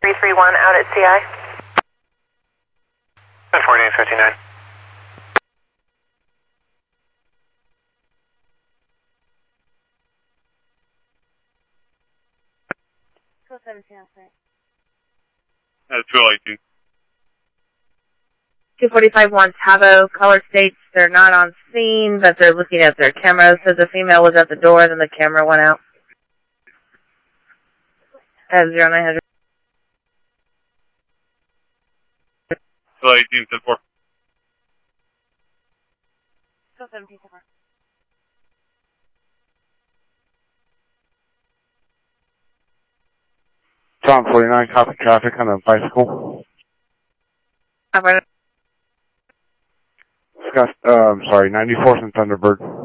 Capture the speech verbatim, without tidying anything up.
three three one out at C I. ten forty-eight fifty-nine. two seventeen, right. That's two eighteen. two forty-five wants Havo. Caller states they're not on scene, but they're looking at their cameras. Says the female was at the door, then the camera went out. Uh, zero nine hundred. two eighteen, ten four. two seventeen, ten four. John forty-nine, copy traffic on a bicycle. I've Scott, uh, I'm sorry, ninety-fourth and Thunderbird.